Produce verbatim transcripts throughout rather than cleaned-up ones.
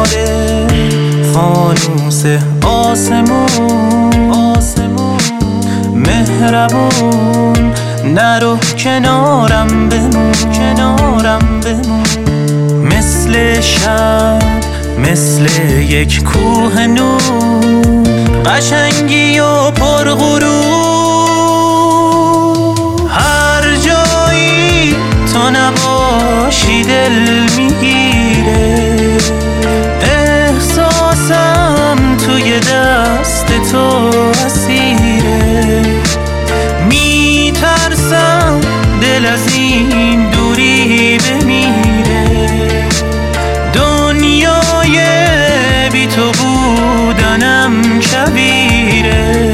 ستاره فانوس آسمون آسمون مهربون نرو کنارم بمون کنارم بمون مثل شب مثل یک کوه نور قشنگی و پرغرور هر جایی تو نباشی دل میگیره احساسم توی دست تو اسیره میترسم دل از این دوری بمیره دنیای بی تو بودنم کبیره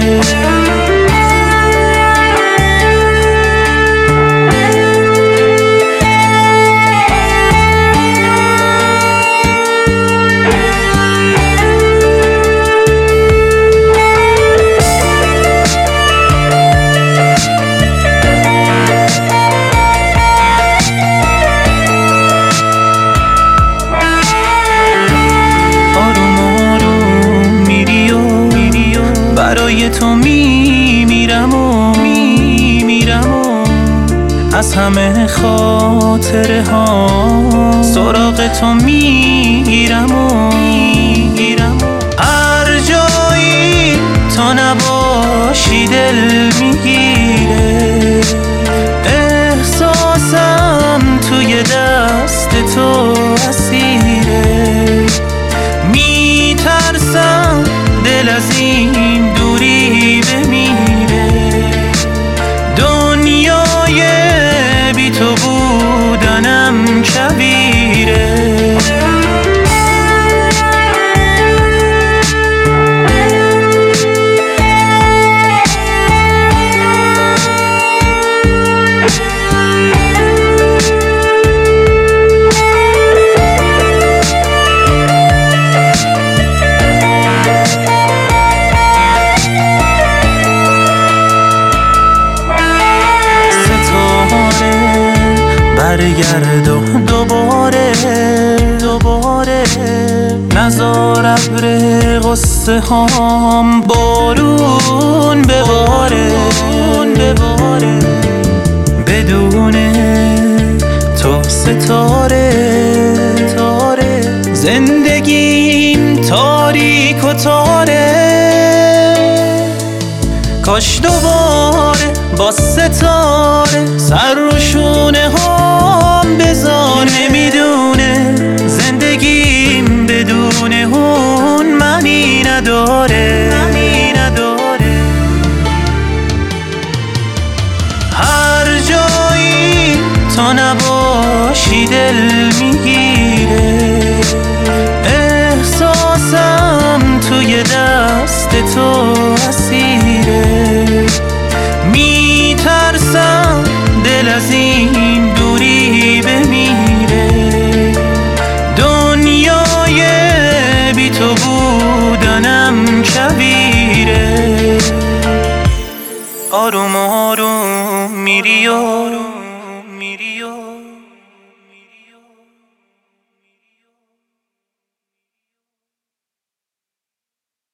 برای تو میمیرم و میمیرم و از همه خاطره ها سراغ تو میگیرم و میگیرم هر جایی تو نباشی دل میگیره احساسم توی دست تو اسیره میترسم دل از این دوری بمیره دنیای بی تو بودنم کبیره برگرد و دوباره دوباره نزار ابر غصه هام بارون بباره بباره بدون تو ستاره تاره زندگیم تاریک و تاره کاش دوباره با ستاره سر رو شونه هم بذار نمیدونه زندگیم بدون اون معنی نداره معنی نداره هر جایی تو نباشی دل میگیره احساسم توی دست تو اسیره میترسم دل از این دوری بمیره دنیای بی تو بودنم کبیره آروم آروم میری و